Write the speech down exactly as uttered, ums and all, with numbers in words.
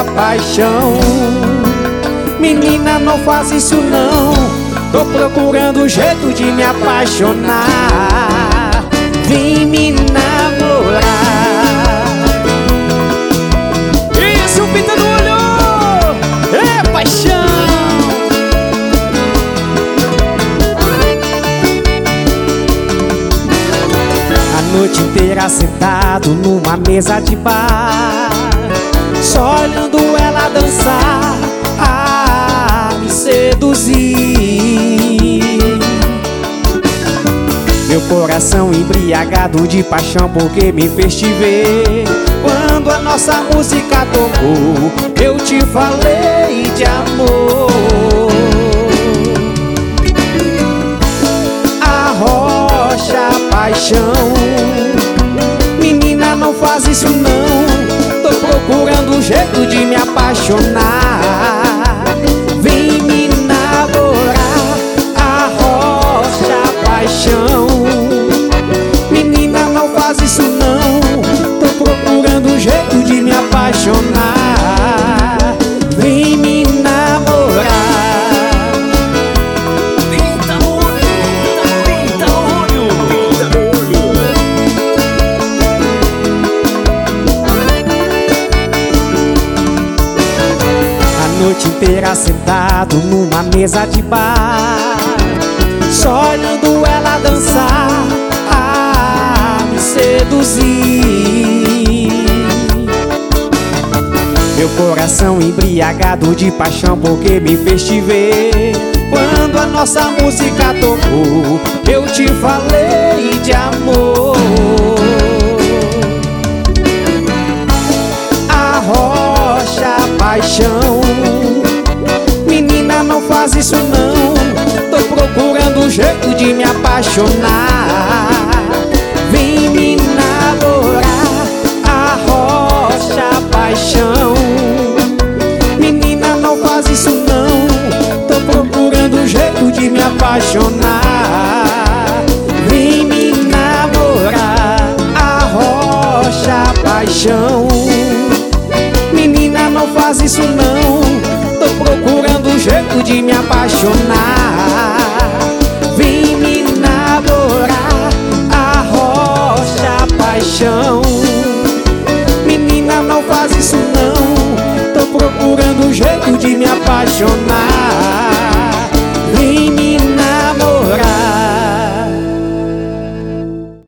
rocha, paixão. Menina, não faz isso não, tô procurando um jeito de me apaixonar. Vem me namorar. Isso, pinta no olho, é paixão. A noite inteira sentado numa mesa de bar, só olhando ela dançar, a me seduzir. Meu coração embriagado de paixão, porque me fez te ver. Quando a nossa música tocou, eu te falei de amor. A rocha, paixão. Menina, não faz isso não, tô procurando um jeito de me apaixonar. Vem me namorar. A rocha, paixão. Menina, não faz isso não, tô procurando um jeito de me apaixonar. Vem me namorar. Pinta no olho, pinta no olho, pinta no olho. A noite inteira sentado numa mesa de bar, só olhando ela dançar, a me seduzir. Meu coração embriagado de paixão, porque me fez te ver. Quando a nossa música tocou, eu te falei de amor. A rocha, paixão. Menina, não faz isso não, tô procurando um jeito de me apaixonar. Vem me namorar. A rocha, paixão. Menina, não faz isso não, tô procurando um jeito de me apaixonar. Vem me namorar. A rocha, paixão. Menina, não faz isso não, tô procurando um jeito de me apaixonar. Vem me namorar. A rocha, paixão. Menina, não faz isso não, tô procurando um jeito de me apaixonar.